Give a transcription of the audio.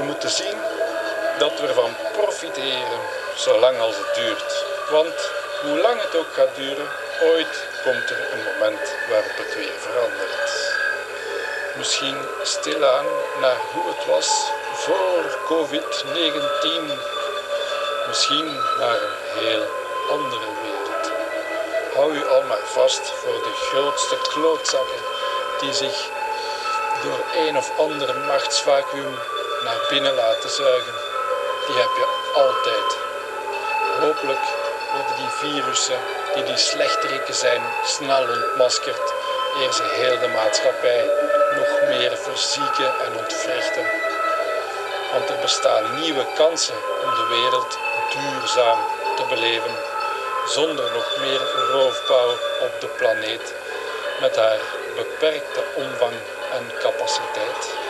moeten zien dat we ervan profiteren, zolang als het duurt. Want hoe lang het ook gaat duren, ooit komt er een moment waarop het weer verandert. Misschien stilaan naar hoe het was voor COVID-19. Misschien naar een heel andere wereld. Hou u al maar vast voor de grootste klootzakken die zich door een of ander machtsvacuüm naar binnen laten zuigen. Die heb je altijd. Hopelijk worden die virussen die slechteriken zijn snel ontmaskerd, eer ze heel de maatschappij nog meer verzieken en ontwrichten. Want er bestaan nieuwe kansen om de wereld duurzaam te beleven, zonder nog meer roofbouw op de planeet met haar beperkte omvang en capaciteit.